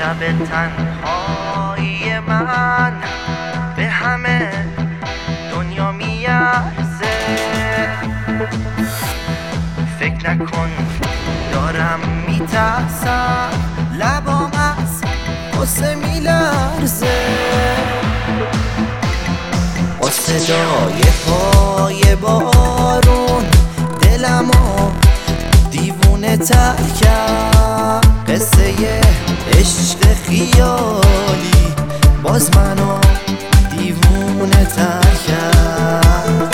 شب تنهایی من به همه دنیا میارزه. فکر نکن دارم میترسم، لبام از غصه میلرزه. با صدای پای بارون دلمو دیوونه تر کرد. قصه عشق خیالی باز منو دیوونه تر کرد.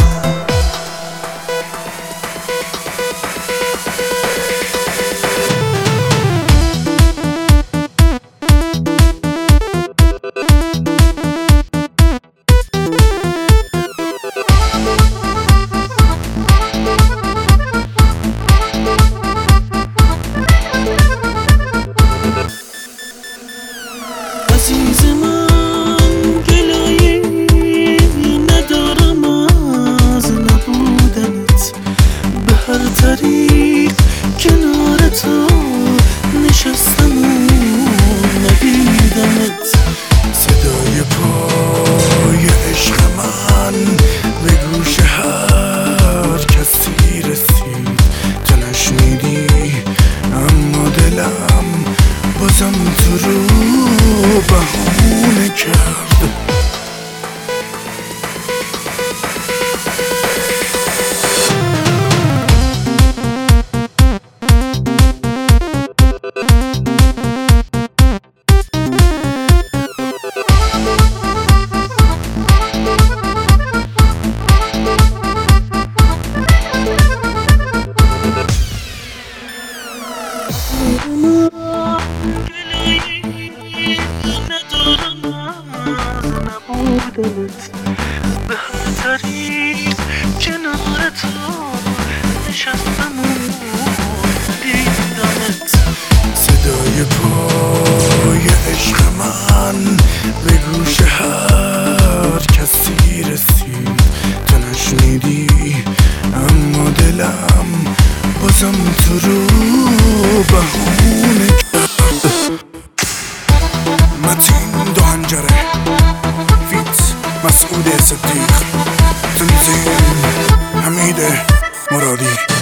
عزیز من گلایی ندارم از نبودنت، به هر طریق کنار تو نشستم و ندیدمت. صدای پای عشق من به گوش هر کسی رسید. تو نشنیدی اما دلم بازم تو رو بهونه کرد. به هر طریق کنار تو نشستم و دیدمت. صدای پای عشق من به گوش هر کسی رسید. تو نشنیدی اما دلم بازم تو رو بهونه کرد. متین دو هنجره مسعود صدیق، تنظیم حمید مرادی.